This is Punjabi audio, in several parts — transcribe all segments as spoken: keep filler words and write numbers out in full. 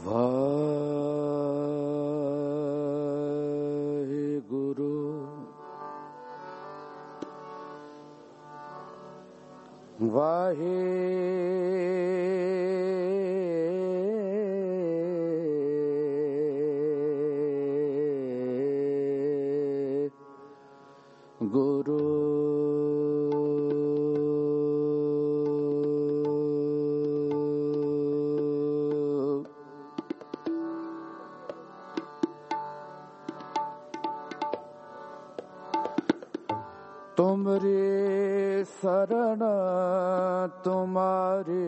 ਵਾਹਿਗੁਰੂ ਵਾਹਿਗੁਰੂ ਤੁਮਰੀ ਸਰਣ ਤੁਮਾਰੀ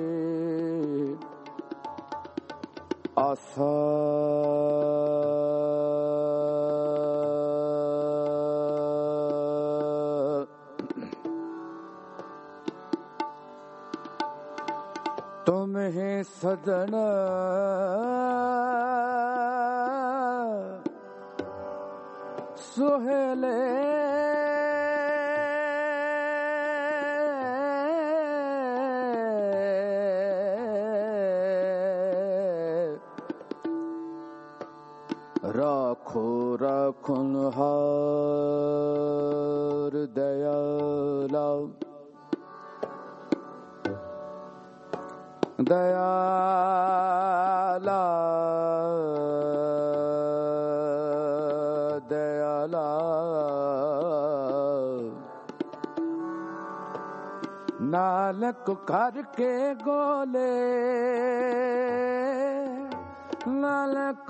ਆਸਾ ਤੁਮਹਿ ਸਜਣ ਸੁਹੇਲੇ ਰਾਖੋ ਰਾਖੁਨਹਾਰ ਦਇਆਲਾ ਦਇਆਲਾ ਦਇਆਲਾ ਨਾਨਕ ਕਰਕੇ ਗੋਲੇ ਨਾਨਕ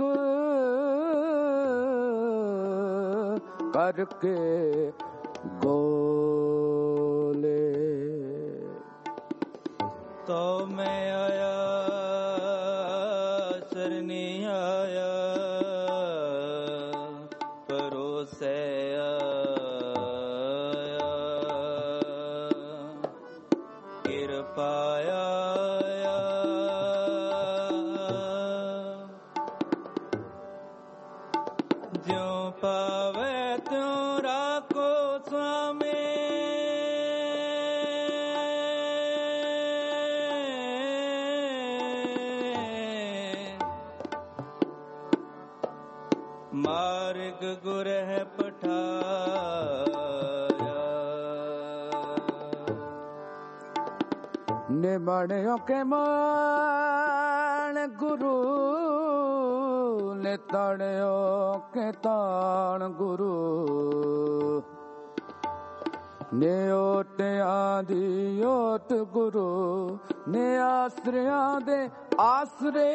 ਕਰਕੇ ਗੋਲੇ ਤੋ ਮੈਂ ਆਇਆ ਸਰਨੀ ਆਇਆ ਪਰੋਸੈ ਆਇਆ ਕਿਰਪਾ ਆਇਆ ਜਿਉ ਪਾਵੇ ਤਿਉ ਰਾਖੋ ਸੁਆਮੀ ਮਾਰਗ ਗੁਰਹਿ ਪਠਾਇਆ ਨਿਮਣਿਓ ਕੇ ਮਾਣ ਗੁਰੂ ਨੇ ਤਾਣਿਓ ਕੇ ਤਾਣ ਗੁਰੂ ਨੇ ਓਟਿਆਂ ਦੀ ਓਟ ਗੁਰੂ ਨੇ ਆਸਰਿਆਂ ਦੇ ਆਸਰੇ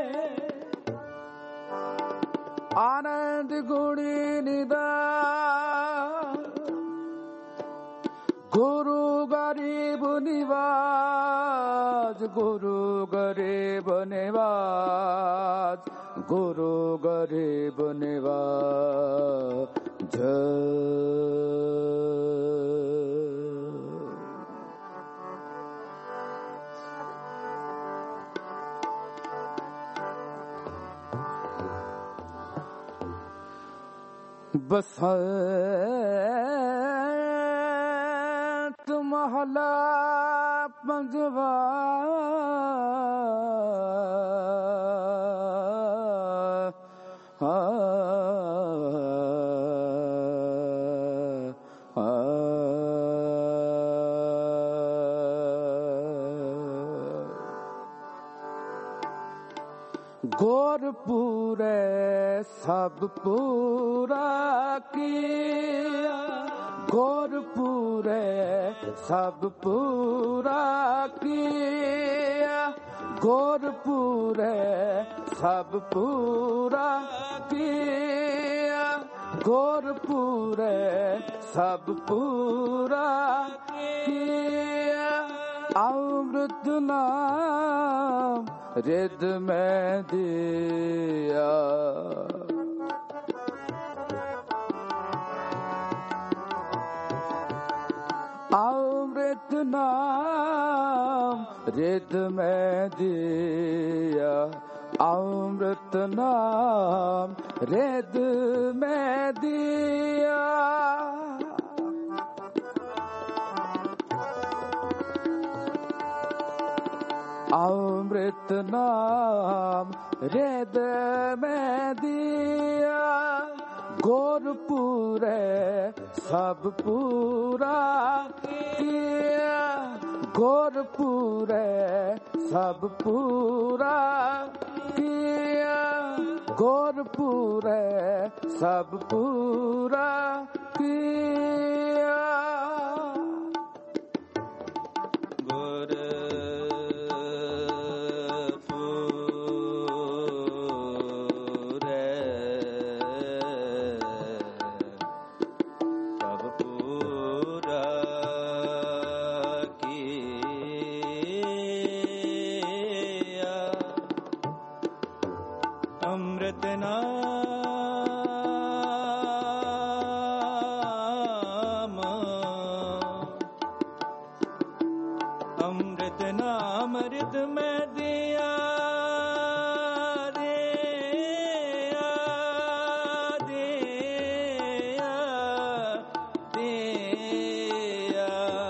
ਆਨੰਦ ਗੁਣੀ ਨਿਦਾ ਗੁਰੂ ਗਰੀਬ ਨਿਵਾਜ ਗੁਰੂ ਗਰੀਬ ਨਿਵਾਜ ਗੁਰੂ ਗਰੀਬ ਨਿਵਾਜ ਬਸੰਤ ਮਹਲਾ ਪੰਜਵਾ ਗੁਰਪੂਰੇ ਸਭ ਪੂਰਾ ਕੀਆ ਗੁਰਪੂਰੇ ਸਭ ਪੂਰਾ ਕੀਆ ਗੁਰਪੂਰੇ ਸਭ ਪੂਰਾ ਕੀਆ ਗੁਰਪੂਰੇ ਸਭ ਪੂਰਾ ਕੀਆ ਅੰਮ੍ਰਿਤ ਨਾਮ ਰਿਦ ਮੈਂ ਦਿਆ ਅੰਮ੍ਰਿਤ ਨਾਮ ਰਿਦ ਮੈਂ ਦਿਆ ਅੰਮ੍ਰਿਤ ਨਾਮ ਰਿਦ ਮੈਂ ਦਿਆ ਅੰਮ੍ਰਿਤ ਅੰਮ੍ਰਿਤ ਨਾਮ ਰਿਦ ਮੈਂ ਦੀਆ ਗੁਰ ਪੂਰੇ ਸਭ ਪੂਰਾ ਕੀਆ ਗੁਰ ਪੂਰੇ ਸਭ ਪੂਰਾ ਕੀਆ ਗੁਰ ਪੂਰੇ ਸਭ ਪੂਰਾ ਕੀਆ ਗੁਰ ਅੰਮ੍ਰਿਤ ਨਾਮ ਅੰਮ੍ਰਿਤ ਨਾਮ ਰਿਦ ਮੈਂ ਦਿਆ ਦਿਆ ਦਿਆ ਦਿਆ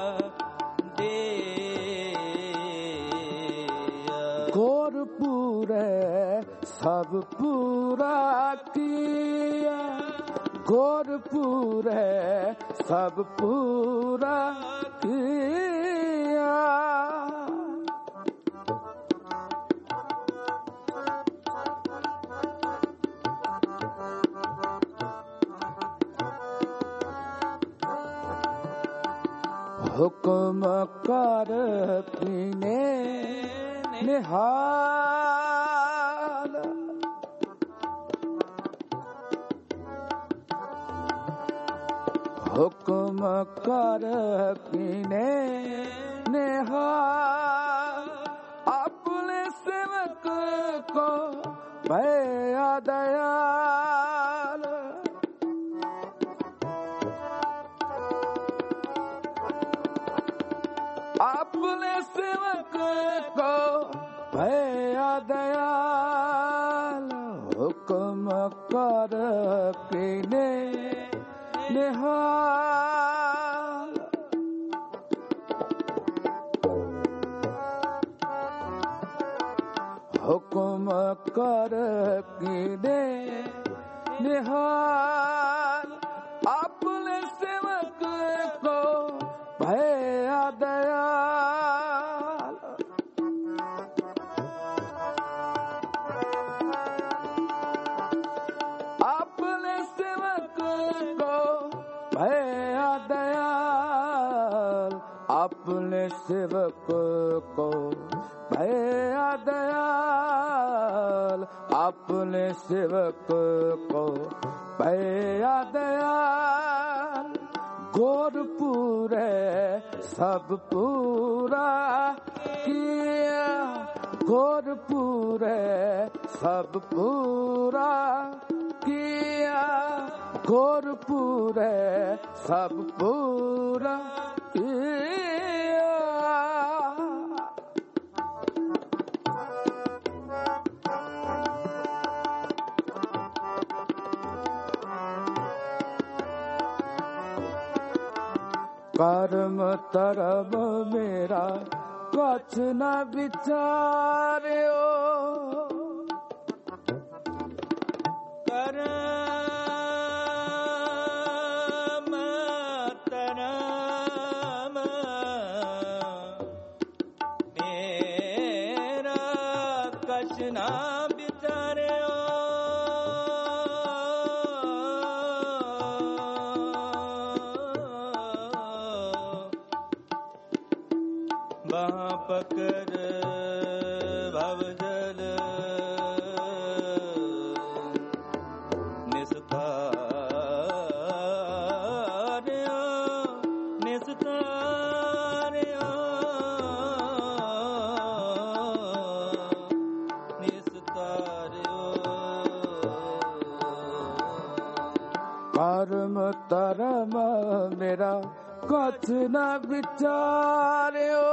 ਦਿਆ ਗੁਰ ਪੂਰੇ ਸਭ ਪੂਰਾ ਕੀਆ ਗੁਰ ਪੂਰੇ ਸਭ ਪੂਰਾ ਕੀਆ ਹੁਕਮ ਕਰ ਪੀਨੇ ਨਿਹਾਲ ਹੁਕਮ ਕਰ ਪੀਨੇ ਨਿਹਾਲ ਆਪਣੇ ਸੇਵਕ ਕੋ ਭਇਆ ਦਇਆਲ ਆਪਣੇ ਸੇਵਕ ਕੋ ਭਇਆ ਦਇਆਲ ਹੁਕਮ ਕਰ ਪੀਨੇ ਨਿਹਾਲ ਹੁਕਮ ਕਰ ਪੀਨੇ ਨਿਹਾਲ ਆਪਣੇ ਸੇਵਕ ਕੋ ਭਇਆ ਦਇਆਲ ਆਪਣੇ ਸੇਵਕ ਕੋ ਭਇਆ ਦਇਆਲ ਆਪਣੇ ਸੇਵਕ ਕੋ ਭਇਆ ਦਇਆਲ ਆਪਣੇ ਸੇਵਕ ਕੋ ਭਇਆ ਦਇਆਲ ਗੁਰ ਪੂਰੇ ਸਭ ਪੂਰਾ ਕੀਆ ਗੁਰ ਪੂਰੇ ਸਭ ਪੂਰਾ ਕੀਆ ਗੁਰ ਪੂਰੇ ਸਭ ਪੂਰਾ ਕੀਆ ਕਰਮ ਧਰਮ ਮੇਰਾ ਕੁਛ ਨ ਵਿਚਾਰਿਓ ਕਰਮ ਧਰਮ ਮੇਰਾ ਕੁਛ ਨ ਵਿਚਾਰਿਓ ਬਾਹ ਪਕੜ ਭਵ ਜਲ ਨਿਸਤਾਰਿਆ ਨਿਸਤਾਰਿਆ ਨਿਸਤਾਰਿਓ ਕਰਮ ਧਰਮ ਮੇਰਾ ਕੁਛ ਨ ਵਿਚਾਰਿਓ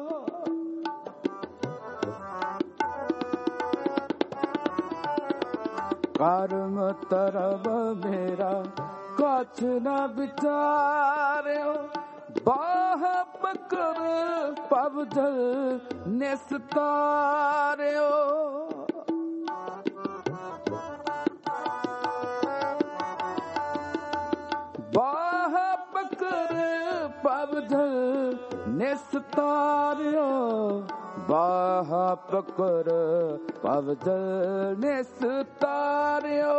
ਕਰਮ ਧਰਮ ਮੇਰਾ ਕੁਛ ਨ ਵਿਚਾਰਿਓ ਬਾਹ ਪਕੜ ਭਵ ਜਲ ਨਿਸਤਾਰਿਓ। ਬਾਹ ਪਕੜ ਭਵ ਜਲ ਨਿਸਤਾਰਿਓ। ਬਾਹ ਪਕੜ ਭਵ ਜਲ ਨਿਸਤਾਰਿਓ।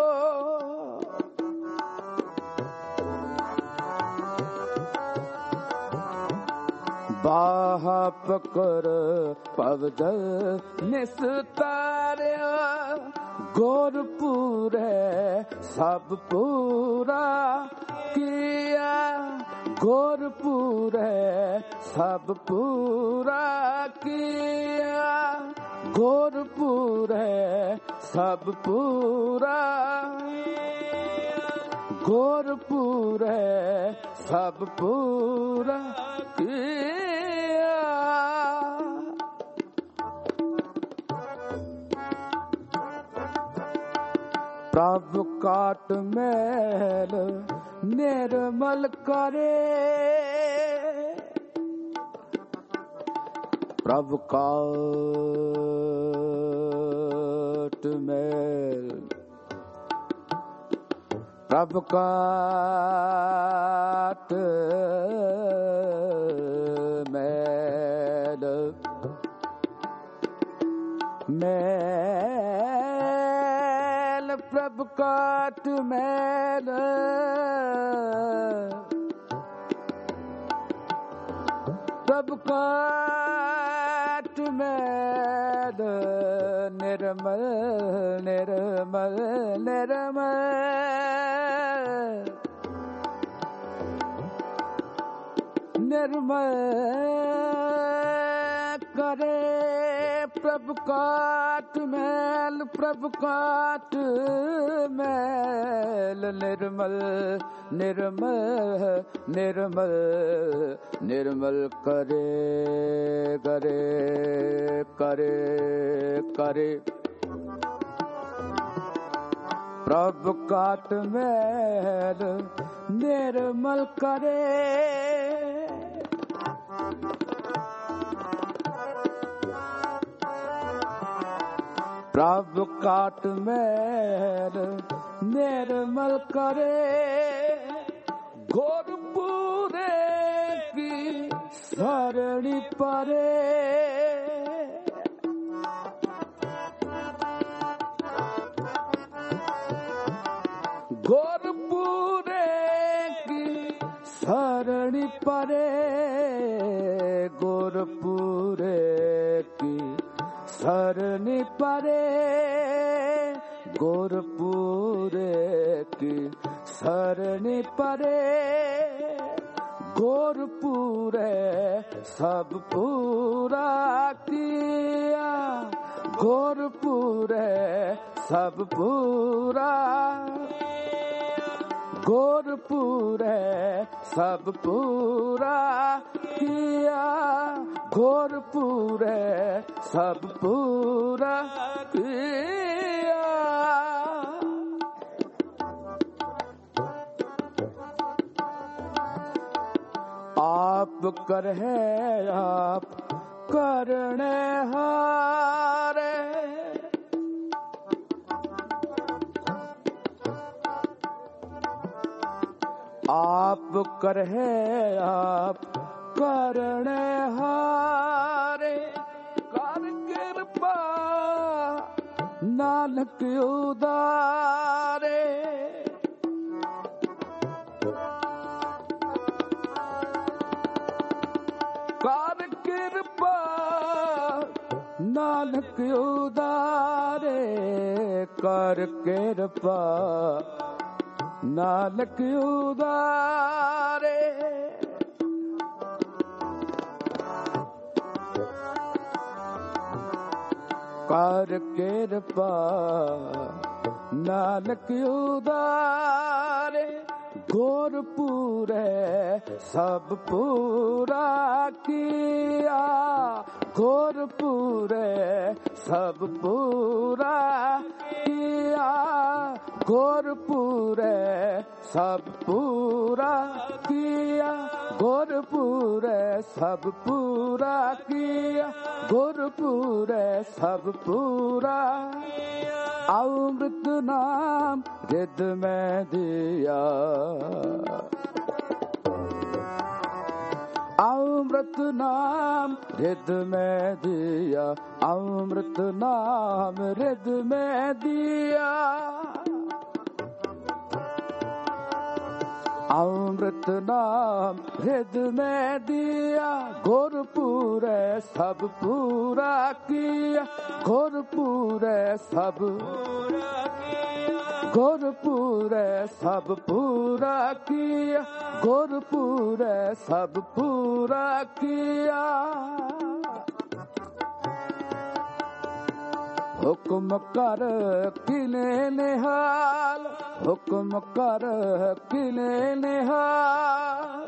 ਬਾਹ ਪਕੜ ਭਵ ਜਲ ਨਿਸਤਾਰਿਓ। ਗੁਰ ਪੂਰੈ ਸਭ ਪੂਰਾ ਕੀਆ। ਗੁਰ ਪੂਰੈ ਸਭ ਪੂਰਾ ਕੀਆ। ਗੁਰ ਪੂਰੈ ਸਭ ਪੂਰਾ। ਗੁਰ ਪੂਰੈ ਸਭ ਪੂਰਾ ਕੀਆ। ਪ੍ਰਭ ਕਾਟ ਮੈਲ ਨਿਰਮਲ ਕਰੇ। ਪ੍ਰਭ ਕਾਟ ਮੈਲ ਪ੍ਰਭ ਕਾਟ ਮੈਲ ਮੈਲ ਪ੍ਰਭ ਕਾਟ ਮੈਲ। ਪ੍ਰਭ ਕਾਟ ਮੈਲ ਨਿਰਮਲ ਨਿਰਮਲ ਨਿਰਮਲ ਨਿਰਮਲ ਕਰੇ। ਪ੍ਰਭ ਕਾਟ ਮੈਲ ਪ੍ਰਭ ਕਾਟ ਮੈਲ ਨਿਰਮਲ ਨਿਰਮਲ ਨਿਰਮਲ ਨਿਰਮਲ ਕਰੇ ਕਰੇ ਕਰੇ ਕਰੇ। ਪ੍ਰਭ ਕਾਟ ਮੈਲ ਨਿਰਮਲ ਕਰੇ। ਪ੍ਰਭ ਕਾਟ ਮੈਲ ਨਿਰਮਲ ਕਰੇ। ਗੁਰ ਪੂਰੇ ਕੀ ਸਰਣੀ ਪਰੇ। ਗੁਰ ਪੂਰੇ ਕੀ ਸਰਣੀ ਪਰੇ। ਗੁਰ ਪੂਰੇ ਕੀ ਸਰਣੀ ਪਰੇ। ਗੁਰ ਪੂਰੇ ਕੀ ਸਰਣੀ ਪਰੇ। ਗੁਰ ਪੂਰੇ ਸਭ ਪੂਰਾ ਕੀਆ। ਗੁਰ ਪੂਰੇ ਸਭ ਪੂਰਾ। ਗੁਰ ਪੂਰੇ ਸਭ ਪੂਰਾ ਕੀਆ। ਗੁਰ ਪੂਰੇ ਸਭ ਪੂਰਾ ਕੀਆ। ਆਪ ਕਰਹਿ ਆਪ ਕਰਨੇ ਹਾਰੇ। ਆਪ ਕਰਹਿ ਆਪ ਕਰਨੇ ਹਾਰੇ। ਕਰ ਕਿਰਪਾ ਨਾਨਕ ਉਦਾਰੇ। ਕਰ ਕਿਰਪਾ ਨਾਨਕ ਉਦਾਰੇ। ਕਰ ਕਿਰਪਾ ਨਾਨਕ ਉਦਾਰੇ। ਕਰ ਕਿਰਪਾ ਨਾਨਕ ਉਦਾਰੇ। ਗੁਰ ਪੂਰੇ ਸਭ ਪੂਰਾ ਕੀਆ। ਗੁਰ ਪੂਰੇ ਸਭ ਪੂਰਾ ਕੀਆ। ਗੁਰ ਪੂਰੇ ਸਭ ਪੂਰਾ ਕੀਆ। ਗੁਰ ਪੂਰੇ ਸਭ ਪੂਰਾ ਕੀਆ, ਗੁਰਪੂਰੈ ਸਭ ਪੂਰਾ। ਅੰਮ੍ਰਿਤ ਨਾਮ ਰਿਦ ਮੈਂ ਦਿਆ, ਅੰਮ੍ਰਿਤ ਨਾਮ ਰਿਦ ਮੈਂ ਦਿਆ, ਅੰਮ੍ਰਿਤ ਨਾਮ ਰਿਦ ਮੈਂ ਦਿਆ। ਅੰਮ੍ਰਿਤ ਨਾਮ ਰਿਦ ਮੈਂ ਦਿਆ, ਗੁਰਪੂਰੈ ਸਭ ਪੂਰਾ ਕੀਆ, ਗੁਰਪੂਰੈ ਸਭ ਪੂਰਾ ਕੀਆ, ਗੁਰਪੂਰੈ ਸਭ ਪੂਰਾ ਕੀਆ, ਗੁਰਪੂਰੈ ਸਭ ਪੂਰਾ ਕੀਆ। ਹੁਕਮ ਕਰ ਕਿਨੇ ਨਿਹਾਲ, ਹੁਕਮ ਕਰ ਕਿਨੇ ਨਿਹਾਲ।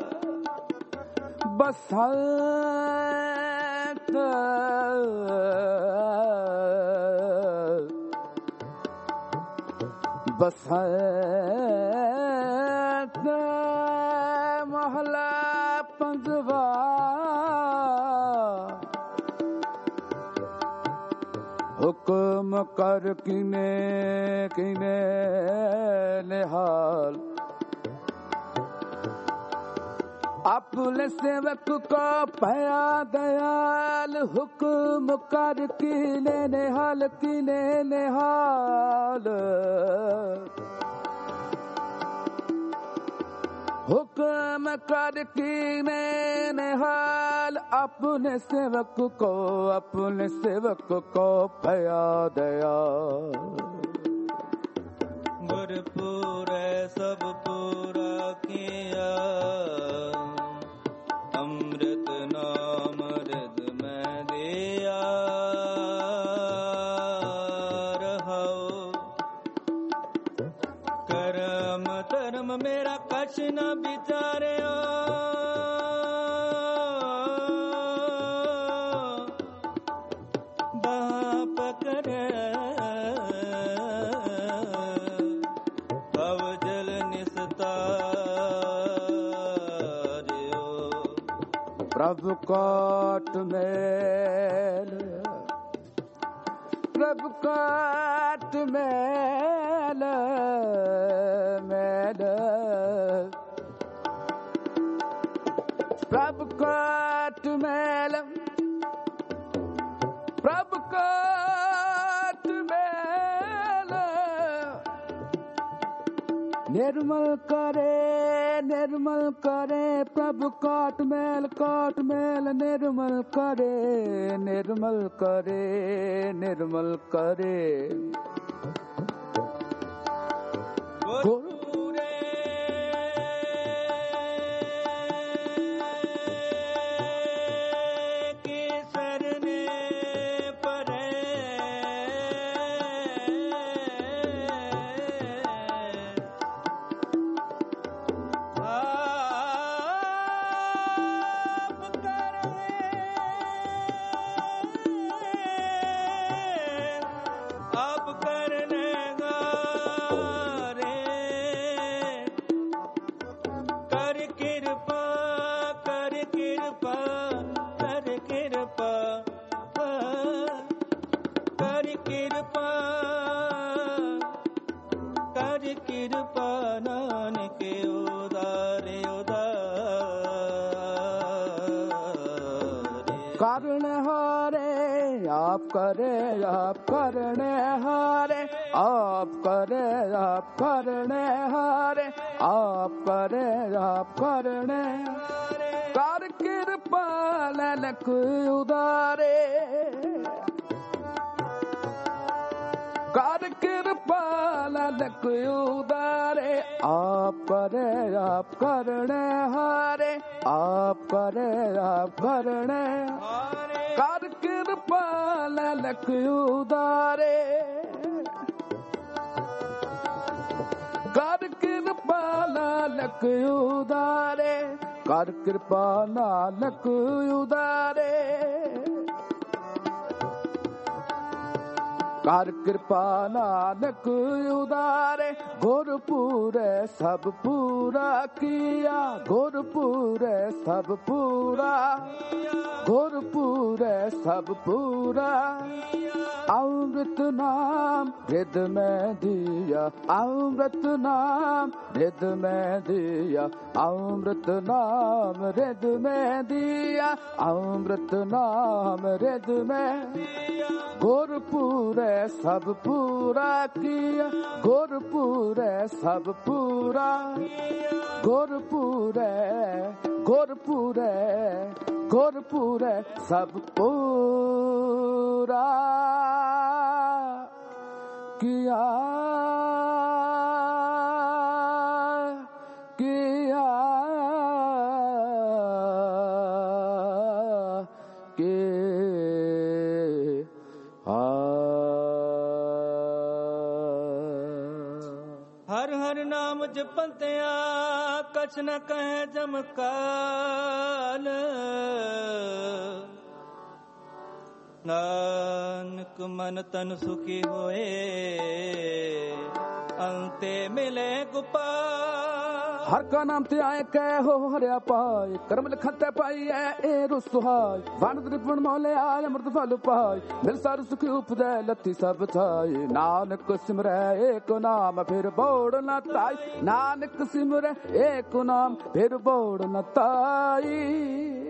ਬਸੰਤ ਬਸੰਤ ਮਹਲਾ ਪੰਜਵਾ। ਹੁਕਮ ਕਰ ਕਿਨੇ ਕਿਨੇ ਨਿਹਾਲ। ਆਪਣੇ ਸੇਵਕ ਕੋ ਭਇਆ ਦਇਆਲ, ਹੁਕਮ ਕਰ ਕਿਨੇ ਨਿਹਾਲ ਕਿਨੇ ਨਿਹਾਲ। ਹੁਕਮ ਕਰ ਕਿਨੇ ਨਿਹਾਲ, ਆਪਣੇ ਸੇਵਕ ਕੋ ਆਪਣੇ ਸੇਵਕ ਕੋ ਭਇਆ ਦਇਆਲ। ਗੁਰਪੂਰੈ ਸਭ ਪੂਰਾ ਕੀਆ, ਅੰਮ੍ਰਿਤ ਨਾਮ ਰਿਦ ਮੈਂ ਦਿਆ। ਰਹਾਉ ਕਰਮ ਧਰਮ ਮੇਰਾ ਕਛ ਨ ਵਿਚਾਰਿਓ, ਬਾਪ ਕਰੇ ਭਵ ਜਲ ਨਿਸਤਾਰਿਓ। ਪ੍ਰਭ ਕਾਟ ਮੈਲ, ਪ੍ਰਭ ਕਾਟ ਮੈਲ ਮੈਲ। ਪ੍ਰਭ ਕਾਟ ਮੈਲ, ਪ੍ਰਭ ਕਾਟ ਮੈਲ। ਨਿਰਮਲ ਕਰੇ ਨਿਰਮਲ ਕਰੇ, ਪ੍ਰਭ ਕਾਟ ਮੈਲ ਕਾਟ ਮੈਲ। ਨਿਰਮਲ ਕਰੇ ਨਿਰਮਲ ਕਰੇ ਨਿਰਮਲ ਕਰੇ। ਗੁਰਪੂਰੈ ਕੀ ਸਰਨੇ ਪਰੈ, ਆਪ ਕਰਨੇ ਆਪ ਕਰਨੇ ਗਾਰੇ। ਕਰ ਕਿਰਪਾ ਕਰ ਕਿਰਪਾ ਕਰ ਕਿਰਪਾ ਕਰ ਕਿਰਪਾ ਕਰ ਕਿਰਪਾ। ਨਾਨਕ ਉਦਾਰੇ ਉਦਾਰੇ। ਕਰਨ ਹਾਰੇ ਆਪ ਕਰੇ ਆਪ ਕਰਨੇ ਹਾਰੇ, ਆਪ ਕਰੇ ਆਪ ਕਰਨੇ ਹਾਰੇ, ਆਪ ਕਰੇ ਆਪ ਕਰਨੇ। ਕਰ ਕਿਰਪਾ ਨਾਨਕ ਉਦਾਰੇ, ਕਰ ਕਿਰਪਾ ਨਾਨਕ ਉਦਾਰੇ। ਆਪ ਕਰੇ ਆਪ ਕਰਨੇ ਹਾਰੇ, ਆਪ ਕਰੇ ਆਪ ਕਰਨੇ। ਕਰ ਕਿਰਪਾ ਨਾਨਕ ਉਦਾਰੇ, ਕਰ ਕਿਰਪਾ ਨਾਨਕ ਉਦਾਰੇ, ਕਰ ਕਿਰਪਾ ਨਾਨਕ ਉਦਾਰੇ। ਕਰ ਕਿਰਪਾ ਨਾਨਕ ਉਦਾਰੇ, ਗੁਰ ਪੂਰੈ ਸਭ ਪੂਰਾ ਕੀਆ, ਗੁਰ ਪੂਰੈ ਸਭ ਪੂਰਾ, ਗੁਰ ਪੂਰੈ ਸਭ ਪੂਰਾ। ਅੰਮ੍ਰਿਤ ਨਾਮ ਰਿਦ ਮੈਂ ਦਿਆ, ਅੰਮ੍ਰਿਤ ਨਾਮ ਰਿਦ ਮੈਂ ਦਿਆ, ਅੰਮ੍ਰਿਤ ਨਾਮ ਰਿਦ ਮੈਂ ਦਿਆ, ਅੰਮ੍ਰਿਤ ਨਾਮ ਰਿਦ ਮੈਂ। ਗੁਰ ਪੂਰੈ ਸਭ ਪੂਰਾ ਕੀਆ, ਗੁਰ ਪੂਰੈ ਸਭ ਪੂਰਾ, ਗੁਰ ਪੂਰੈ, ਗੁਰ ਪੂਰੈ, ਗੁਰ ਪੂਰੈ ਸਭ ਪੂਰਾ ਕੀਆ, ਕੀਆ, ਕੀ ਹਰ ਹਰ ਨਾਮ ਜਪੰਤਿਆ, ਕਛ ਨ ਕਹੈ ਜਮਕਾਲ। ਨਾਨਕ ਮਨ ਤਨ ਸੁਖੀ ਹੋਏ, ਅੰਤੇ ਮਿਲੇ ਗੋਪਾਲ। ਹਰ ਕਾ ਨਾਮ ਤੇ ਆਏ ਕਹਿ ਹੋ ਹਰਿਆ ਪਾਏ, ਕਰਮ ਲਿਖਤ ਤੇ ਪਾਈ ਐ ਇਹ ਰੁ ਸੁਹਾਈ। ਵੰਡ ਤ੍ਰਿਪਣ ਮੌਲੇ ਆਏ ਅੰਮ੍ਰਿਤ ਫਲ ਪਾਈ, ਮਿਲ ਸਾਰ ਸੁਖ ਉਪਜੈ ਲੱਥੀ ਸਭ ਥਾਈ। ਨਾਨਕ ਸਿਮਰੈ ਏਕ ਨਾਮ ਫਿਰ ਬੋੜ ਨ ਤਾਈ, ਨਾਨਕ ਸਿਮਰੈ ਏਕ ਨਾਮ ਫਿਰ ਬੋੜ ਨ ਤਾਈ।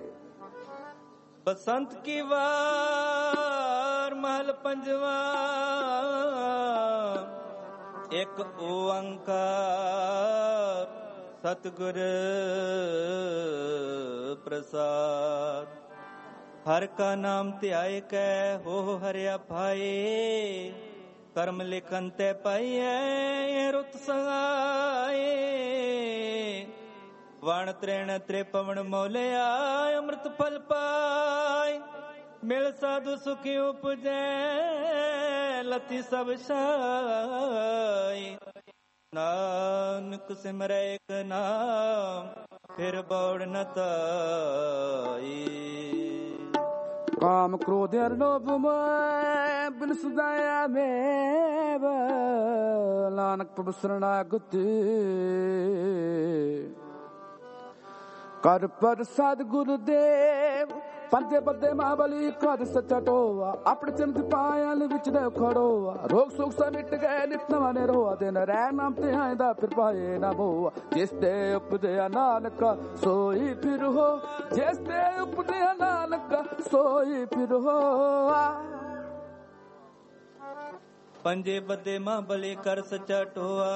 ਬਸੰਤ ਕੀ ਵਾਰ ਮਹਲ ਪੰਜਵਾ, ਇੱਕ ਓੰਕਾਰ ਸਤਿਗੁਰ ਪ੍ਰਸਾਦ। ਹਰ ਕਾ ਨਾਮ ਧਿਆਏ ਕੈ ਹੋ ਹਰਿਆ ਭਾਏ, ਕਰਮ ਲਿਖਨ ਤੇ ਪਾਈਐ ਰੁੱਤ ਸਹਾਏ। ਵਣ ਤ੍ਰਿਣ ਤ੍ਰਿਪਵਨ ਮੋਲਿਆ ਅੰਮ੍ਰਿਤ ਫਲ ਪਾਈ, ਮਿਲ ਸਾਧੂ ਸੁਖੀ ਉਪਜੈ ਲੱਥੀ ਸਭ ਛਾਈ। ਨਾਨਕ ਸਿਮਰੈ ਏਕ ਨਾਮ ਫਿਰ ਬੋੜ ਨ ਤਾਈ। ਕਾਮ ਕ੍ਰੋਧ ਅਰ ਲੋਭ ਮੋਹ ਬਿਨ ਸੁਦਾਇਆ ਮੇਵ, ਨਾਨਕ ਪ੍ਰਭੁ ਸਰਣਾਗਤੀ। ਕਰ ਪ੍ਰਸਾਦ ਗੁਰਦੇਵ ਪੰਜੇ ਬੱਦੇ ਮਹਾਬਲੀ, ਕਰ ਸੱਚਾ ਟੋਆ ਆਪਣੇ ਚੰਦ ਪਾਇਲ ਵਿੱਚ ਦੇ ਖੜੋਆ। ਰੋਗ ਸੁਖ ਸਭ ਮਿਟ ਗਏ ਨਿਤ ਨਵਾਂ ਨੇ ਰੋਆ, ਦਿਨ ਰਹਿ ਨਾਮ ਤੇ ਆਇਂਦਾ ਫਿਰ ਪਾਏ ਨਾ ਮੋਆ। ਜਿਸ ਤੇ ਉਪਜਿਆ ਨਾਨਕ ਸੋਈ ਫਿਰ ਹੋ, ਜਿਸ ਤੇ ਉਪਜਿਆ ਨਾਨਕ ਸੋਈ ਫਿਰ ਹੋਆ। ਪੰਜੇ ਬੱਦੇ ਮਹਾਬਲੀ ਕਰ ਸੱਚਾ ਟੋਆ,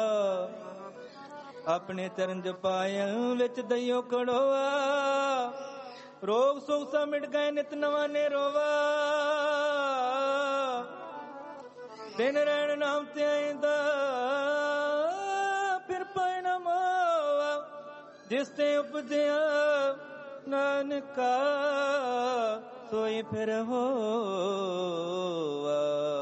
ਆਪਣੇ ਚਰਨ ਜਪਾਇਆਂ ਵਿੱਚ ਦਈਓ ਕੜੋਆ। ਰੋਗ ਸੁਖ ਸਭ ਮਿਟ ਗਏ ਨਿਤ ਨਵਾਂ ਨੇ ਰੋਵਾ, ਦਿਨ ਰਹਿਣ ਨਾਮ ਤੇ ਆਇਂਦਾ ਫਿਰ ਪਾਏ ਨਾ ਮੋਆ। ਜਿਸ ਤੇ ਉਪਜਿਆ ਨਾਨਕਾ ਸੋਈ ਫਿਰ ਹੋਆ।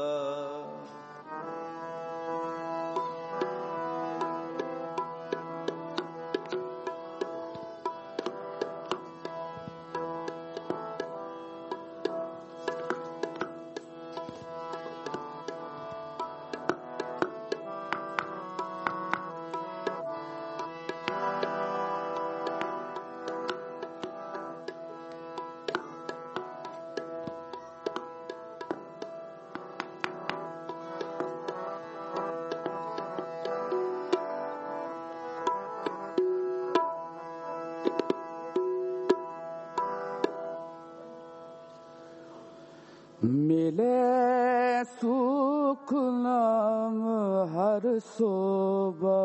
ਮਿਲੇ ਸੁਖ ਨਾਮ ਹਰ ਸੋਭਾ,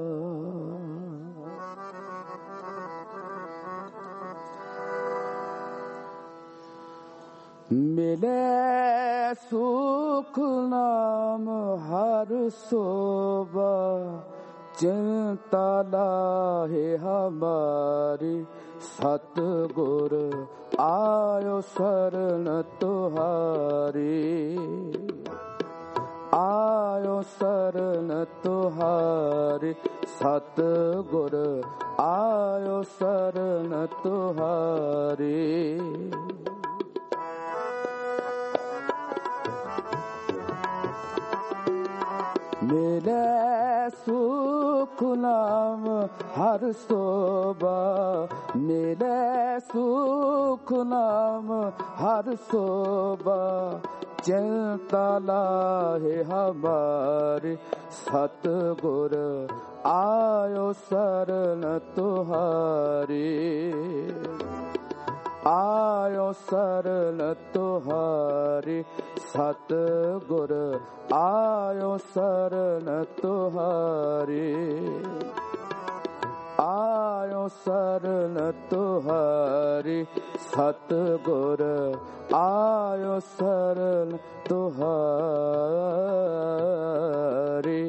ਮਿਲੇ ਸੁਖ ਨਾਮ ਹਰ ਸੋਭਾ। चिंता लाहे हमारी सतगुर आयो शरण तुहारी, आयो शरण तुहारी सतगुर आयो शरण तुहारी। नाम हर सोबा मिले सुख नाम हर सोबा चिंता लाहे हमारी सतगुर आयो शरण तुहारी आयो शरण तुहारी सतगुर आयो शरण तुहारी आयो शरण तुहारी सतगुर आयो शरण तुहारी।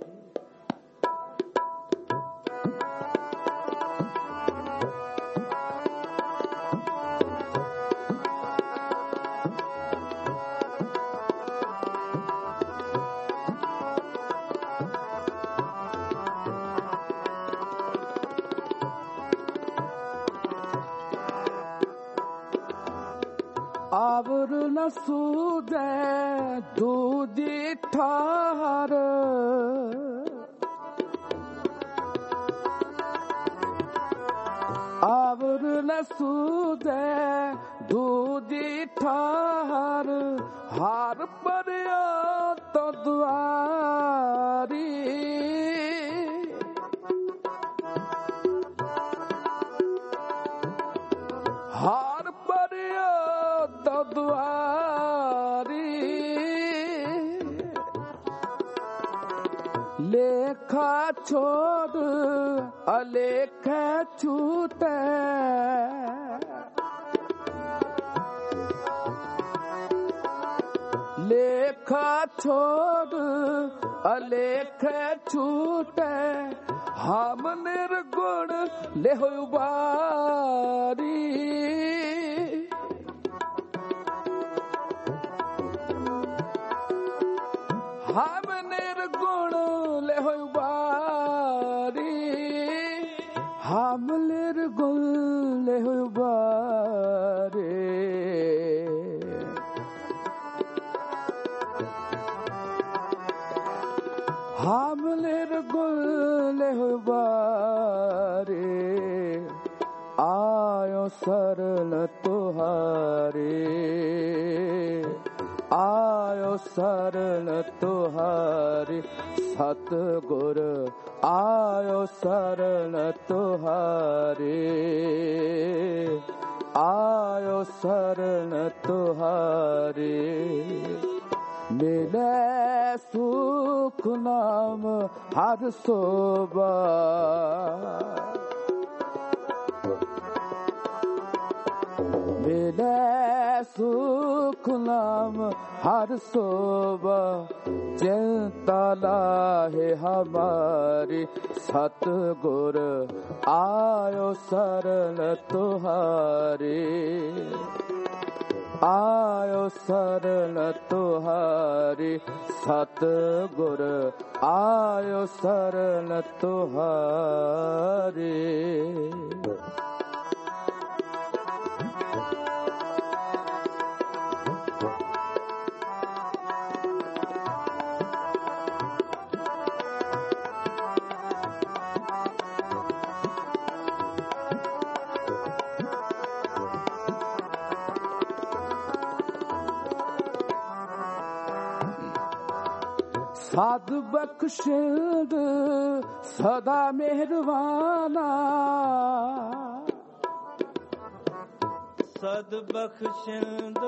आवर न सूदे दूधी ठार आवर न सूदे दूधी ठार हार परिया तो द्वारी हार परिया तो द्वारी लेखा छोड़ अलेखा छूटे लेखा छोड़ अलेखा छूटे हम निर्गुण ले हो बारी हम निर्गुण ले हो बारी हम निर्गुण ले हो बारी हम निर्गुण ले हो बारी आयो शरण तुहारी आयो शरण तुहारी सतगुर आयो शरण तुहारी आयो शरण तुहारी मिले सुख नाम हर सोबा मिले सुख नाम हर सोबा चिंता लाहे हमारी सतगुर आयो शरण तुहारी आयो शरण तुहारी सतगुर आयो शरण तुहारी। साध बख्शिंद सदा मेहरबाना सद बख्शिंद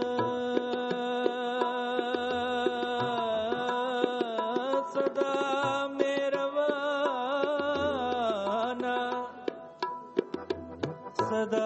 सदा मेहरबाना सदा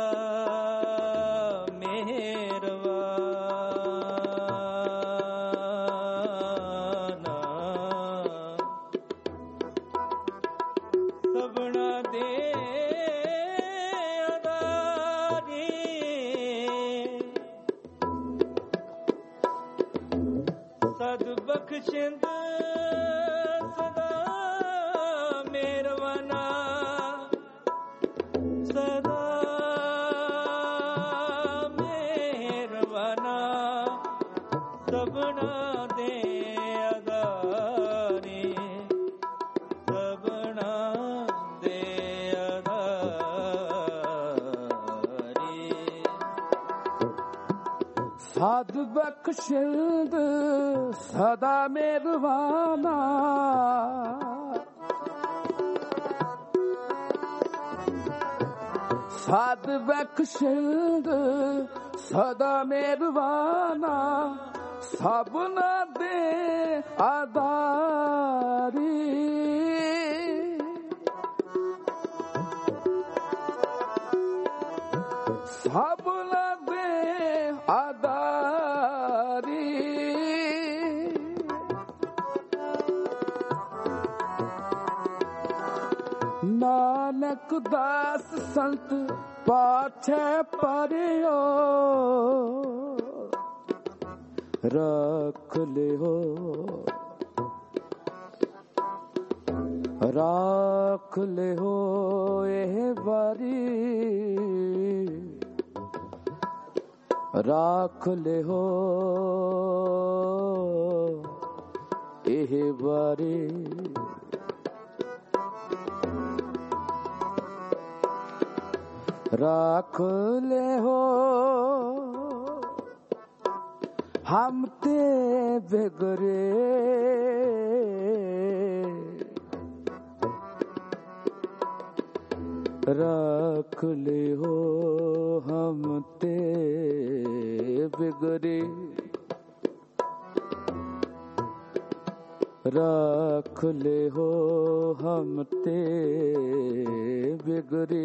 बख्शिंद सदा मेहरबाना सदा मेहरबाना सबना दे आधारी सब ਸਾਧ ਬਖਸ਼ਿੰਦ ਸਦਾ ਮਿਹਰਬਾਨਾ, ਸਾਧ ਬਖਸ਼ਿੰਦ ਸਦਾ ਮਿਹਰਬਾਨਾ, ਸਭਨਾ ਦੇ ਆਧਾਰੀ, ਸਭਨਾ ਦੇ ਆਧਾਰੀ। ਨਾਨਕ ਦਾਸ ਸੰਤ ਪਾਛੈ ਪਰਿਓ, ਰੱਖ ਲਿਓ ਰੱਖ ਲਿਓ ਇਹ ਵਾਰੀ, ਰੱਖ ਲਿਓ ਇਹ ਵਾਰੀ। ਰੱਖ ਲਿਓ ਹਮ ਤੇ ਬਿਗਰੇ, ਰੱਖ ਲਿਓ ਹਮ ਤੇ ਬਿਗਰੇ, ਰੱਖ ਲਿਓ ਹਮ ਤੇ ਬਿਗਰੇ।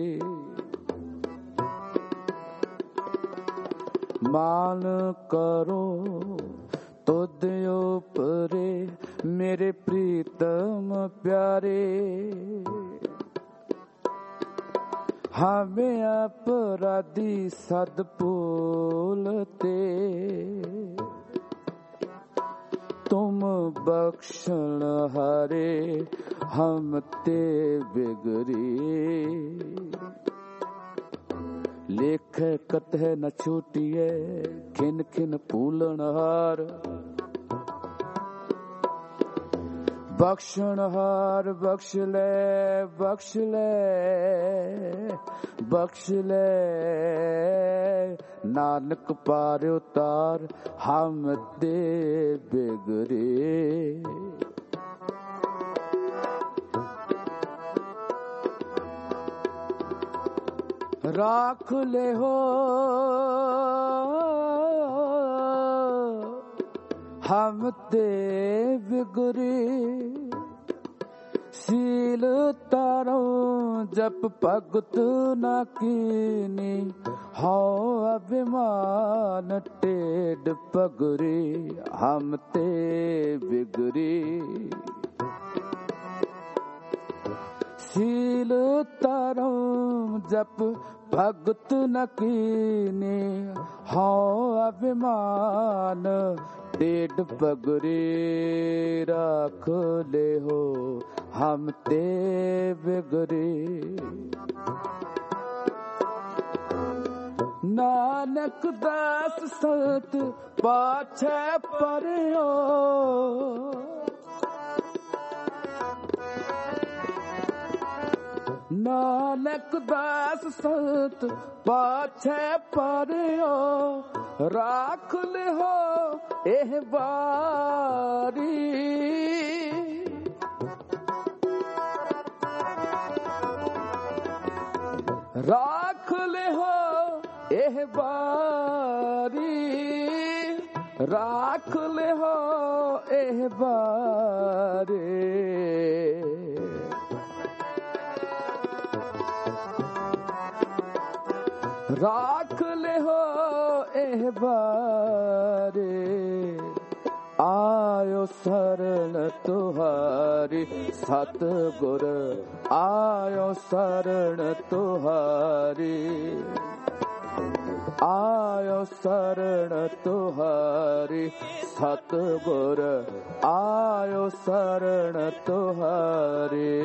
ਮਾਨ ਕਰੋ ਤੁਧ ਉਪਰੇ ਮੇਰੇ ਪ੍ਰੀਤਮ ਪਿਆਰੇ, ਹਮੇ ਅਪਰਾਧੀ ਸਦ ਭੂਲਤੇ, ਤੁਮ ਬਖਸ਼ਣ ਹਾਰੇ ਹਮ ਤੇ ਬਿਗਰੀ। ਲੇਖ ਕਤਹਿ ਨ ਛੂਟੀਐ ਖਿਨ ਖਿਨ ਭੂਲਣ ਹਾਰ, ਬਖਸ਼ਣ ਹਾਰ ਬਖਸ਼ ਲੈ ਬਖਸ਼ ਲੈ ਬਖਸ਼ ਲੈ, ਨਾਨਕ ਪਾਰ ਉਤਾਰ ਹਮ ਤੇ ਬਿਗਰੇ। ਰੱਖ ਲਿਓ ਹਮ ਤੇ ਬਿਗਰੇ, ਸੀਲ ਤਾਰੋ ਜਪ ਭਗਤ ਨਾ ਕੀਨੀ, ਹਉ ਅਭਿਮਾਨ ਟੇਢ ਪਗਰੇ ਹਮ ਤੇ ਬਿਗਰੇ। ਸੀਲ ਤਾਰੋ ਜਪ ਭਗਤ ਨ ਕੀਨੀ, ਹਉ ਅਭਿਮਾਨ ਟੇਢ ਪਗਰੇ। ਰੱਖ ਲਿਓ ਹਮ ਤੇ ਬਿਗਰੇ, ਨਾਨਕ ਦਾਸ ਸੰਤ ਪਾਛੈ ਪਰਿਓ, ਨਾਨਕ ਦਾਸ ਸੰਤ ਪਾਛੈ ਪਰਿਓ, ਰੱਖ ਲਿਓ ਇਹ ਵਾਰੀ। ਰੱਖ ਲਿਓ ਇਹ ਵਾਰੀ, ਰੱਖ ਲਿਓ ਇਹ ਵਾਰੀ। ਰੱਖ ਲਿਓ ਇਹ ਬਾਰੇ, ਆਇਓ ਸਰਣ ਤੁਹਾਰੀ ਸਤਿਗੁਰ, ਆਇਓ ਸਰਣ ਤੁਹਾਰੀ, ਆਇਓ ਸਰਣ ਤੁਹਾਰੀ ਸਤਿਗੁਰ, ਆਇਓ ਸਰਣ ਤੁਹਾਰੀ।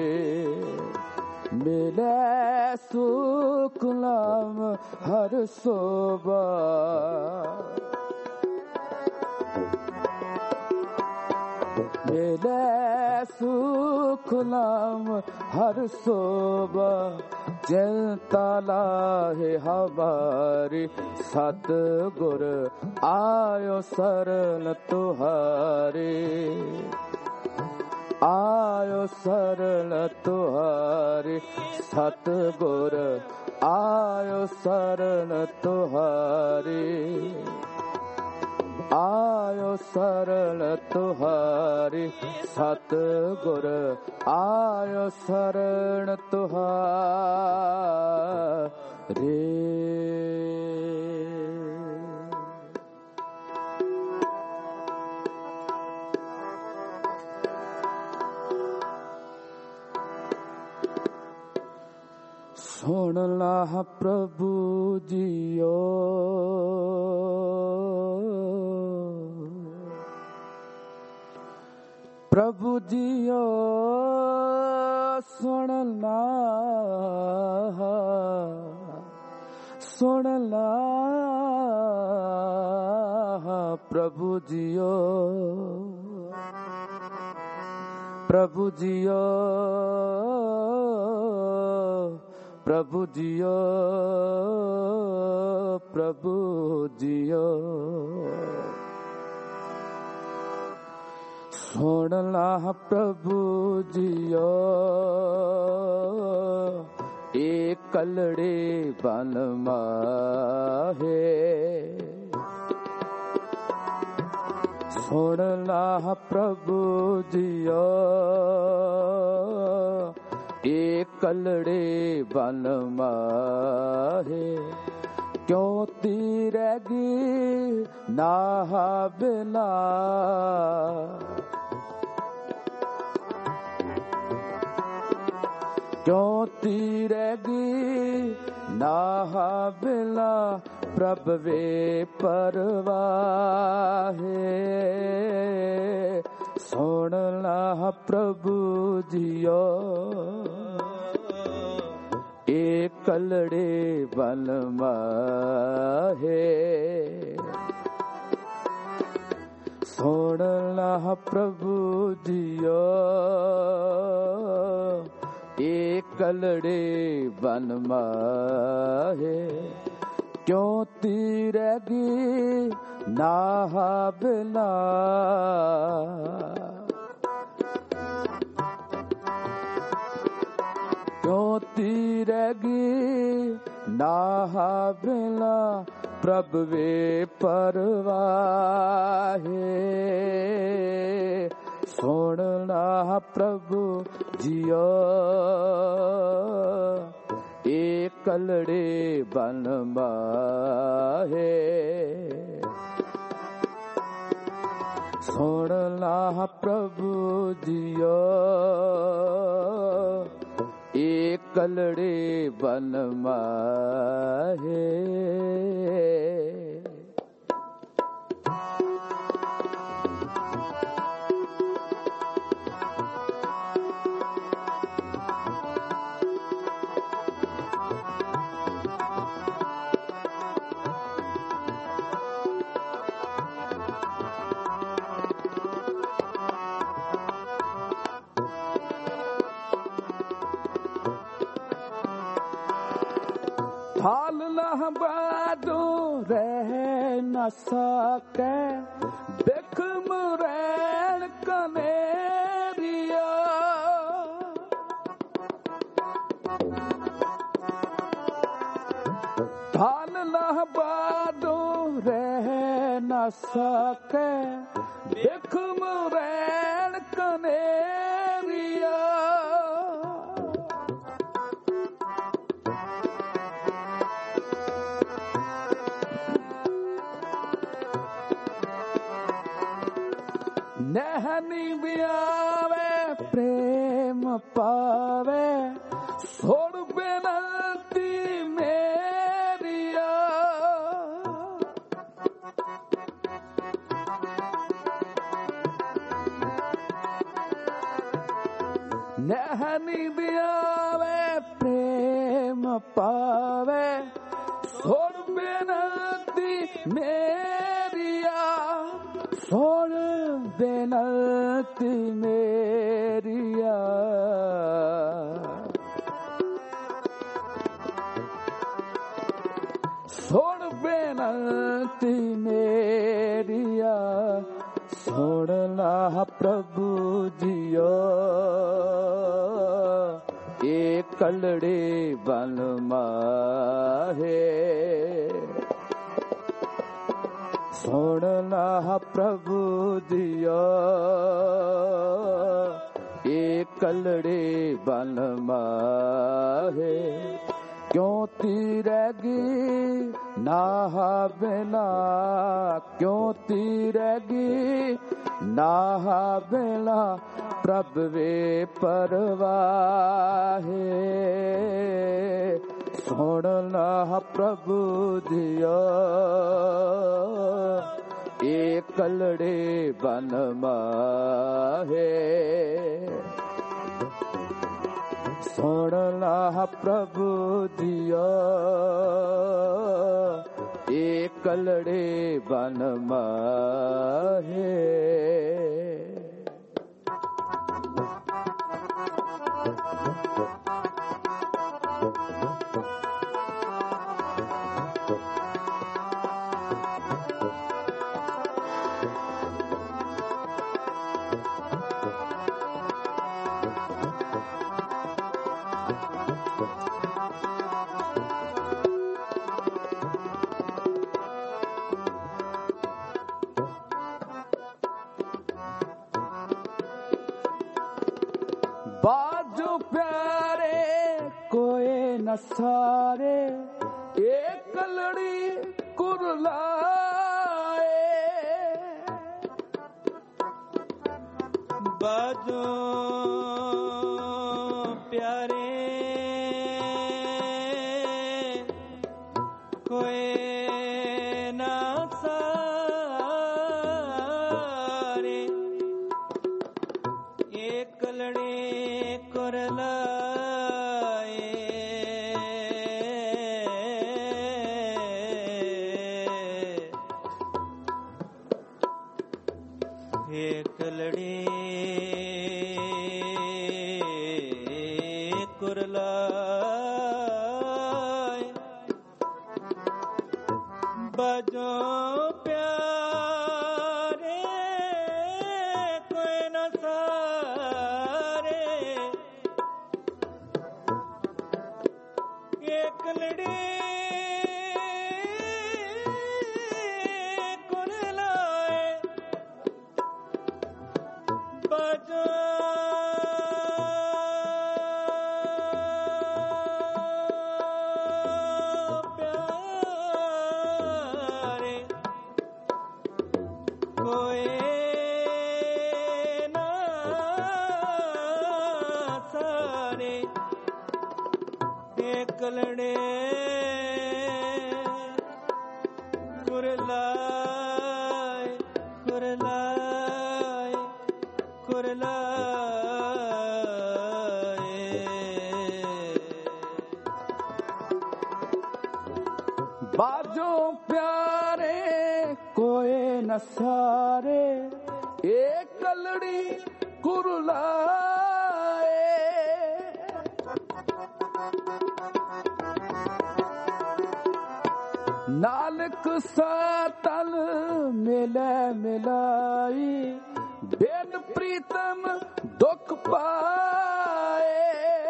ਮਿਲੇ ਸੁਖ ਨਾਮ ਹਰ ਸੋਭਾ, ਮਿਲੇ ਸੁਖ ਨਾਮ ਹਰ ਸੋਭਾ। चिंता लाहे हमारी सतगुर आयो शरण तुहारी आयो शरण तुहारी सतगुर आयो शरण तुहारी आयो शरण तुहारी सतगुर आयो शरण तुहारी। सुन ला प्रभु जियो प्रभु जियो सुन ला सुन ला प्रभु जियो प्रभु जियो प्रभु जियो प्रभु जियो सुन ला प्रभु जियो एक कलड़े बन माहे सुन ला प्रभु जियो एक कलड़े बन माहे क्यों तीरेगी नाहा बिना क्यों तीरेगी नाहा बिना प्रभ वे परवाहे सुन ला प्रभु जियो एक कलड़े बन माहे सुन ला प्रभु जियो एक कलड़े बन माहे क्यों तीरेगी नाहा बिना क्यों तीरेगी नाहा बिना प्रभ वे परवाहे सुन ला प्रभु जियो एक कलड़े बन माहे सुन ला प्रभु जियो एक कलड़े बन माहे। थाल लहबादो रह न सके बिख मुरैन कनेरिया थाल लहबादो रह न सके बिख मुरैन कनेरिया नहनी बियावे प्रेम पावे छोड़ बेनती मेरिया नहनी बियावे प्रेम पावे छोड़ बेनती मेरिया छोड़ बेनती मेरिया ਸੁਣ ਬੇਨਤੀ ਮੇਰੀਆ ਸੁਣ ਲਾ ਪ੍ਰਭੂ ਜੀਓ ਇਹ ਕਲੜੇ ਬਨ ਮਾਹੇ ਸੁਣ ਲਾ ਪ੍ਰਭੂ ਜੀਓ ਇਹ ਕਲੜੇ ਬਨ ਮਾਹੇ ਕਿਉਂ ਤੀ ਰਹਿ ਗਈ ਨਾਹ ਬਿਨਾ ਕਿਉਂ ਤੀ ਰਹਿ ਗਈ ਨਾਹ ਬਿਨਾ ਪ੍ਰਭ ਵੇ ਪਰਵਾਹੇ ਸੁਣ ਲਾ ਪ੍ਰਭੂ ਦਿਓ ਇਹ ਕਲੜੇ ਬਨ ਮਾਹੇ ਸੁਣ ਲਾ ਪ੍ਰਭੂ ਦਿਓ ਇਹ ਕਲੜੇ ਬਨ ਮਾਹੇ बाजू प्यारे कोई न सारे एक कलड़ी कुरलाए बाजू प्यारे कोई न सारे एक कलड़ी बाजो प्यारे कोई न सारे एक लड़ी कुरलाए बाजो कलड़े कुरलाए कुरलाए कुरलाए बाजो प्यारे कोई न सारे एक कलड़ी कुरलाए नानक सातल मिले मिलाई बेन प्रीतम दुख पाए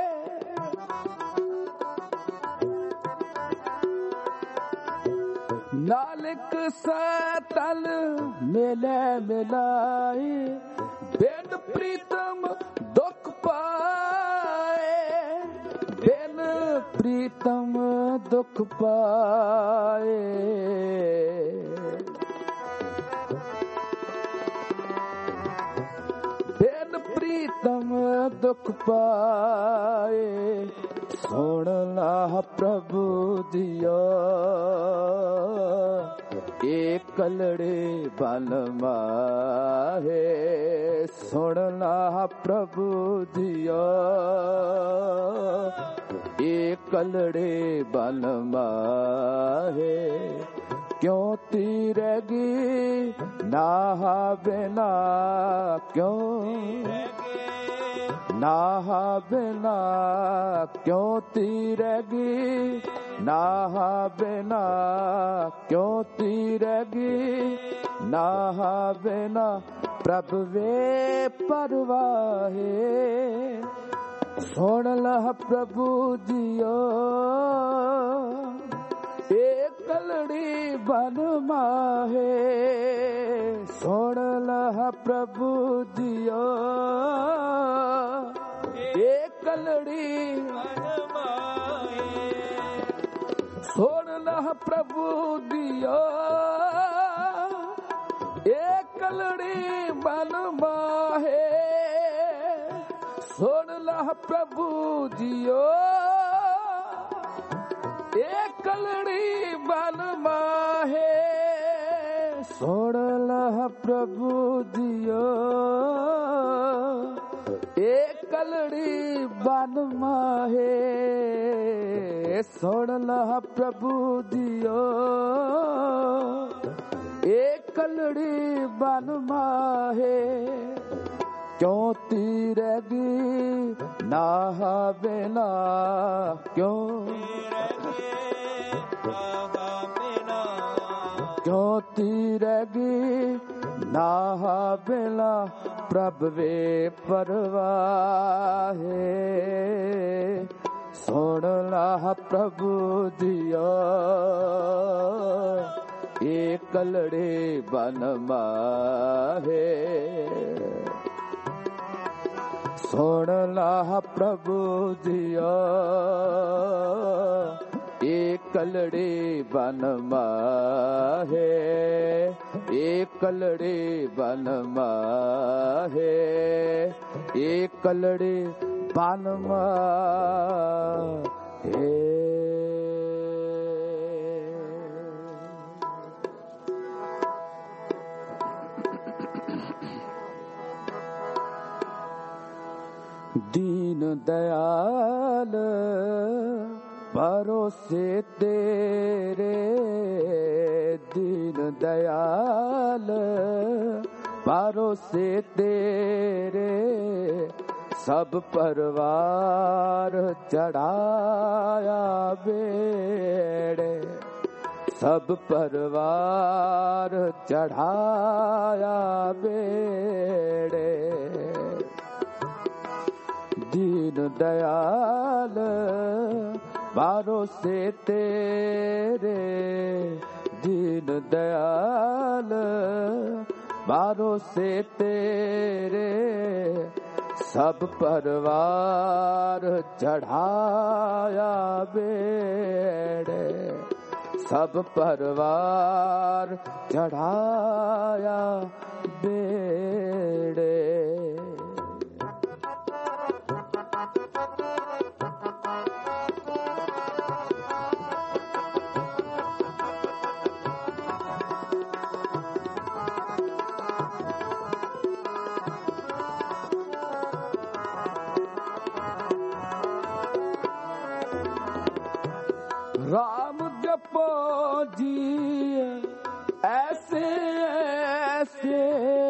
नानक सातल मिले मिलाई बेन प्रीतम दुख पाए बेन प्रीतम दुख पाए बेन प्रीतम दुख पाए सुन ला प्रभु दियो एक कलड़े बन माहे सुन ला प्रभु दियो एक कलड़े बन माहे क्यों ती रहेगी नाह बिना क्यों नाह बिना क्यों ती रहेगी नाहा बिना क्यों तीरेगी, नाहा बिना प्रभ वे परवाहे। सुन लह प्रभु जियो एक कलड़ी बन माहे। सुन लह प्रभु जियो एक कलड़ी बन माहे। सुन लह प्रभु दियो एक कलड़ी बन माहे। सुन लह प्रभु जियो एक कलड़ी बन माहे। सुन लह प्रभु जियो एक कलड़ी बन माहे। सुन लह प्रभु जियो एक कलड़ी बन माहे। क्यों तीरेगी नाहा बिना, क्यों क्यों तीरेगी नाहा बिना प्रभ वे परवाहे। सुन लह प्रभु जियो एक कलड़ी बन माहे। सुन लह प्रभु जियो एक कलड़ी बन माहे। एक कलड़ी बन माहे। एक कलड़ी बन माहे। दीन दयाल भरोसे तेरे, दीन दयाल भरोसे तेरे। सब परवार चढ़ाया बेड़े, सब परवार चढ़ाया बेड़े। दीन दयाल भरोसे तेरे, दीन दयाल भरोसे तेरे। सब परवार चढ़ाया बेड़े, सब परवार चढ़ाया बेड़े। राम जपो जी ऐसे ऐसे,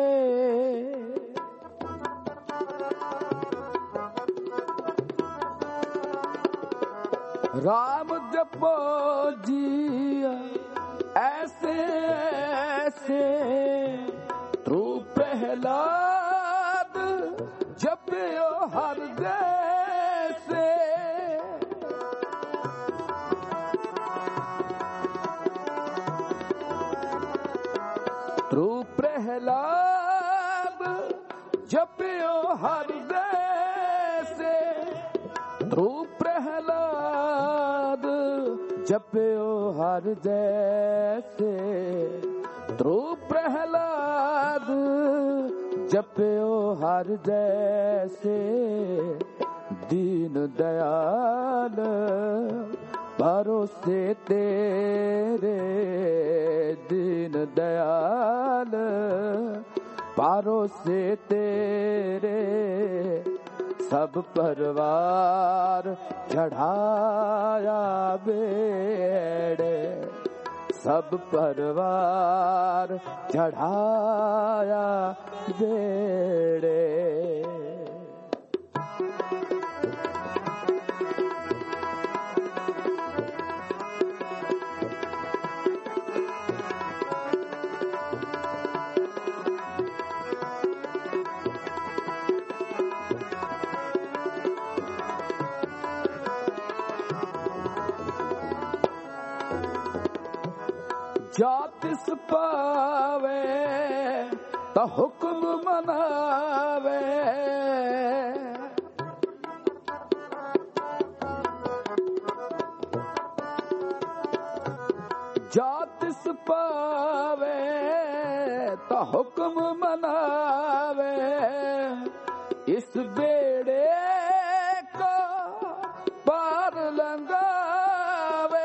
राम जपो जी ऐसे ऐसे। तू प्रहलाद जपियो हर जैसे। तू प्रहलाद जपियो हर जैसे। तू प्रहलाद जपियो हर जैसे। तू प्रहलाद जपियो हर जैसे। दीन दयाल भरोसे तेरे, दीन दयाल भरोसे तेरे। सब परवार चढ़ाया बेड़े, सब परवार चढ़ाया बेड़े। ਜਾ ਤਿਸ ਪਾਵੇ ਤਾਂ ਹੁਕਮ ਮਨਾਵੇ। ਜਾ ਤਿਸ ਪਾਵੇ ਤਾਂ ਹੁਕਮ ਮਨਾਵੇ। ਇਸ ਬੇੜੇ ਕੋ ਪਾਰ ਲੰਘਾਵੇ।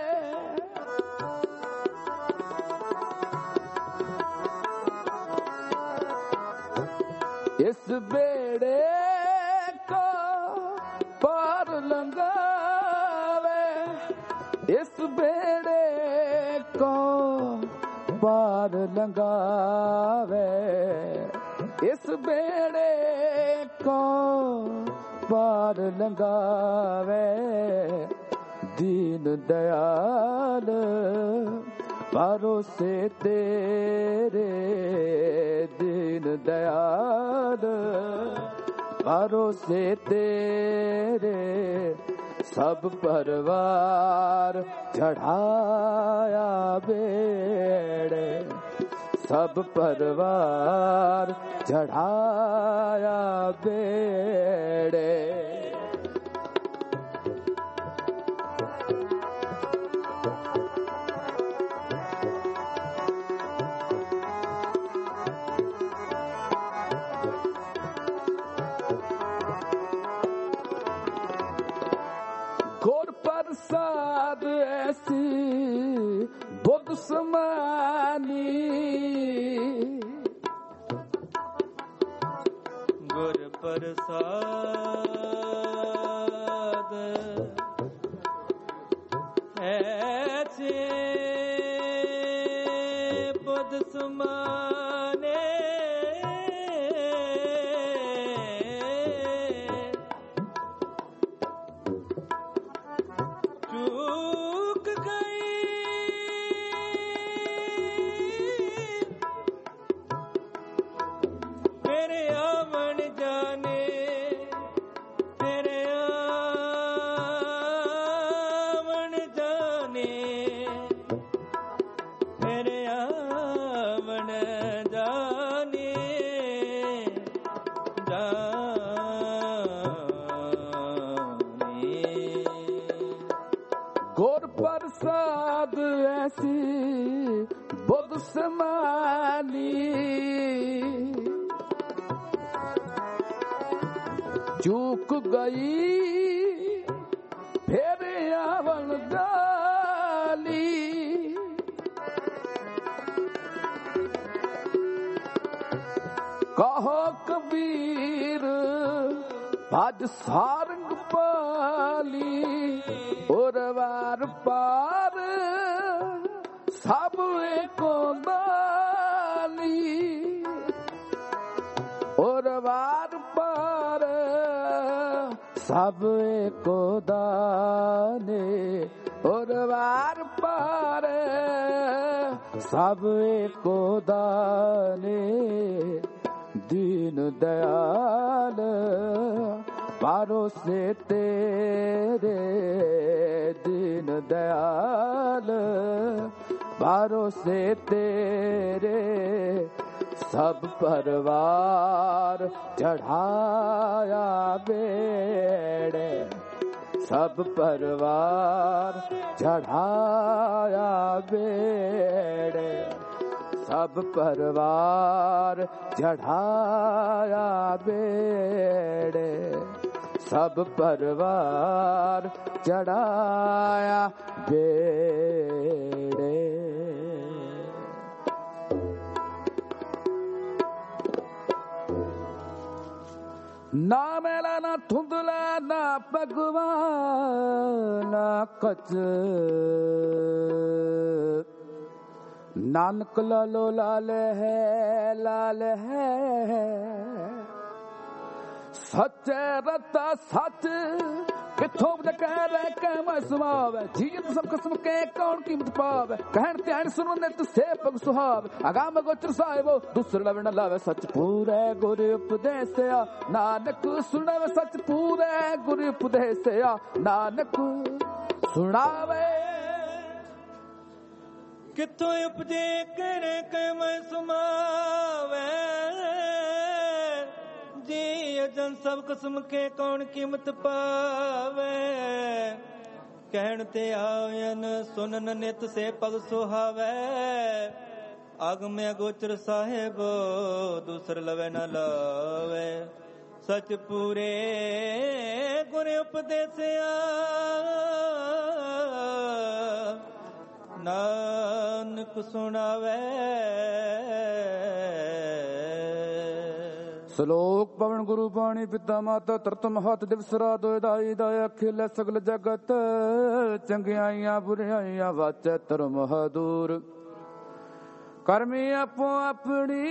ਇਸ ਬੇੜੇ ਕੋ ਪਾਰ ਲੰਘਾਵੇ। ਇਸ ਬੇੜੇ ਕੋ ਪਾਰ ਲੰਘਾਵੇ। ਇਸ ਬੇੜੇ ਕੋ ਪਾਰ ਲੰਘਾਵੇ। ਦੀਨ ਦਇਆਲ ਭਰੋਸੇ ਤੇਰੇ। ਦੀਨ ਦਇਆਲ ਭਰੋਸੇ ਤੇਰੇ। ਸਭ ਪਰਵਾਰ ਚੜਾਇਆ ਬੇੜੇ। ਸਭ ਪਰਵਾਰ ਚੜਾਇਆ ਬੇੜੇ। ਗੁਰ ਪ੍ਰਸਾਦ ਐਸੀ ਬੁੱਧ ਸਮਾਨੀ। ਗੁਰ ਪ੍ਰਸਾਦ ਐਸੀ ਬੁੱਧ ਸਮਾਨੇ। ਚੂਕ ਗਈ ਮੇਰੇ ਆਵਣ ਜਾਣੇ। ਮੇਰੇ ਆਵਣ ਜਾਣੇ। ਮੇਰੇ ਆਵਣ ਜਾਣੇ। ਜਾਣੇ ਗੁਰ ਪ੍ਰਸਾਦ ਐਸੀ ਬੁੱਧ ਸਮਾਨੀ। ਚੂਕ ਗਈ ਫਿਰ ਆਵਣ ਜਾਲੀ। ਕਹੋ ਕਬੀਰ ਭਜ ਸਾਰੰਗ ਪਾਲੀ। ਔਰ ਵਾਰ ਪਾਰ ਸਭ ਏਕੋ ਬਾਲੀ। ਔਰ ਵਾਰ ਪਾਰ ਸਭ ਏਕੋ ਦਾਨੇ। ਔਰ ਵਾਰ ਪਾਰ ਸਭ ਏਕੋ ਦਾਨੇ। ਦੀਨ ਦਇਆਲ ਭਰੋਸੇ ਤੇਰੇ। ਦੀਨ ਦਇਆਲ ਭਰੋਸੇ ਤੇਰੇ। ਸਭ ਪਰਵਾਰ ਚੜਾਇਆ ਬੇੜੇ। ਸਭ ਪਰਵਾਰ ਚੜਾਇਆ ਬੇੜੇ। ਸਭ ਪਰਵਾਰ ਚੜਾਇਆ ਬੇੜੇ। ਸਭ ਪਰਵਾਰ ਚੜਾਇਆ ਬੇੜੇ। ਨਾ ਮੈਲਾ ਨਾ ਧੁੰਦਲਾ ਨਾ ਭਗਵਾ ਨਾ ਕਚ। ਨਾਨਕ ਲਾਲੋ ਲਾਲ ਹੈ ਲਾਲ ਹੈ। ਸੱਚੇ ਰਤਾ ਸੱਚ ਕਿਥੋਂ ਕਹਿ ਰਹਿ ਕਹਿ ਸੁਭਾਵ। ਜੀਤ ਸਭ ਕਿਸਮ ਕੇ ਕੌਣ ਕੀਮਤ ਪਾਵੇ। ਕਹਿਣ ਧਿਆਨ ਸੁਣੋ ਨਿਤ ਸੇ ਪਗ ਸੁਹਾਵ। ਅਗਾਮ ਗੋਚਰ ਸਾਹਿਬੋ ਦੂਸਰ ਲਵੇ ਨ ਲਾਵੇ। ਸੱਚ ਪੂਰੇ ਗੁਰ ਉਪਦੇਸਿਆ ਨਾਨਕ ਸੁਣਾਵੇ। ਸੱਚ ਪੂਰੇ ਗੁਰ ਉਪਦੇਸਿਆ ਨਾਨਕ ਸੁਣਾਵੇ। ਕਿੱਥੋਂ ਉਪਜੇ ਕਿਹੜੇ ਕੈਵੇਂ ਸੁਮਾਵੇ ਜੀ ਅਜਨ ਸਭ ਕਿਸਮ ਕੇ ਕੌਣ ਕੀਮਤ ਪਾਵੇ ਕਹਿਣ ਤੇ ਆਵਨ ਸੁਨਨ ਨਿਤ ਸੇ ਪਗ ਸੁਹਾਵੇ ਅਗਮ ਅਗੋਚਰ ਸਾਹਿਬ ਦੂਸਰ ਲਵੇ ਨ ਲਾਵੇ ਸਚ ਪੂਰੇ ਗੁਰ ਉਪਦੇਸਿਆ ਨਾਨਕ ਸੁਣਾਵੇ। ਸ਼ਲੋਕ ਪਵਨ ਗੁਰੂ ਬਾਣੀ ਪਿਤਾ ਮਾਤਾ ਤਰਤ ਮਹਤ ਦਿਵਸ ਰਾਤ ਦਾਈ ਦਾ ਅਖਿਲ ਸਗਲ ਜਗਤ ਚੰਗਿਆਈਆਂ ਬੁਰਿਆਈਆਂ ਵਾਚੈ ਧਰਮ ਦੂਰ ਕਰਮੀ ਆਪੋ ਆਪਣੀ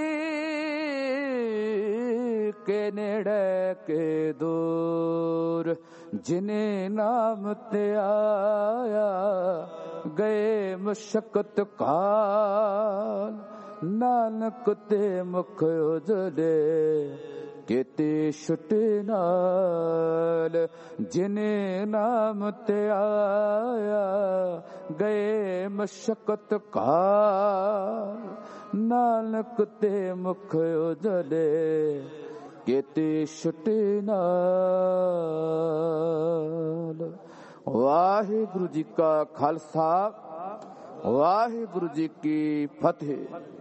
ਕੇ ਨੇੜੇ ਕੇ ਦੂਰ ਜਿਨੇ ਨਾਮ ਤੇ ਆਇਆ ਗਏ ਮੁਸ਼ਕਤ ਕਾਲ ਨਾਨਕ ਤੇ ਮੁਖ ਉਜਲੇ ਕੀਤੀ ਛੁੱਟੀ ਨਾਲ ਜਿਨੇ ਨਾਮ ਤੇ ਆਇਆ ਗਏ ਮੁਸ਼ਕਤ ਕਾਲ ਨਾਨਕ ਤੇ ਮੁਖ ਉਜਲੇ ਕੀਤੀ ਛੁੱਟੀ ਨਾਲ। ਵਾਹਿਗੁਰੂ ਜੀ ਕਾ ਖਾਲਸਾ ਵਾਹਿਗੁਰੂ ਜੀ ਕੀ ਫਤਿਹ।